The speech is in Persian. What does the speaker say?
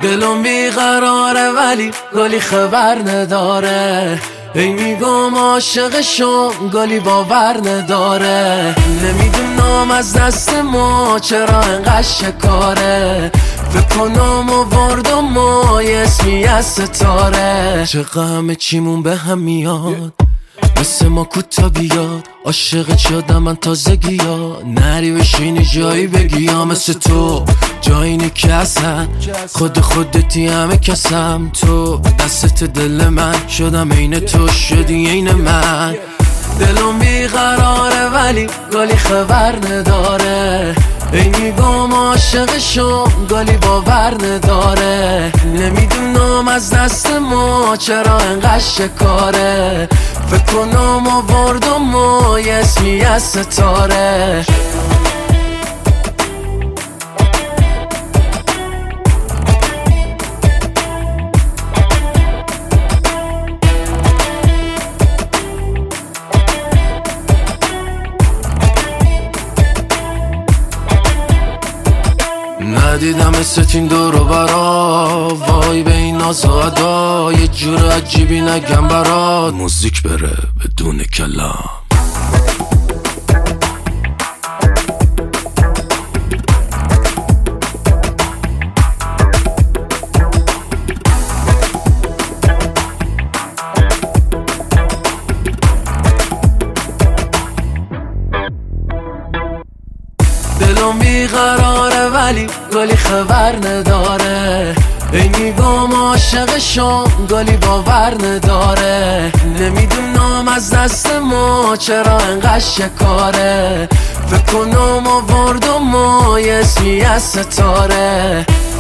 دلم بیقراره ولی گلی خبر نداره. ای میگم عاشقشم گلی باور نداره. نمیدونم از دست ما چرا انقدر شکاره. فکر کنم آوردم ما یه اسمی از ستاره. چقدر همه چیمون به هم میاد مثل ما کوتا بیاد. عاشق شدم من تازگی ها. نری بشینی جایی بگی ها مثل تو جایی نکسن. خودتی همه کسم. تو دستت دل من شدم عین تو شدی عین من. دلم بیقراره ولی گلی خبر نداره. ای میگم عاشقشم گلی باور نداره. نمیدونم از دست ما چرا انقدر شکاره. فکر کنم آوردم ما یه اسمی از ستاره. ندیدم ستین دور و برا. وای به این ناز و ادا یه جور عجیبی نگم برات. موزیک بره بدون کلام. دلم بیقراره ولی گلی خبر نداره. ای میگم عاشقشم گلی باور نداره. نمیدونم از دست ما چرا انقدر شکاره. فکر کنم آوردم ما یه اسمی از ستاره.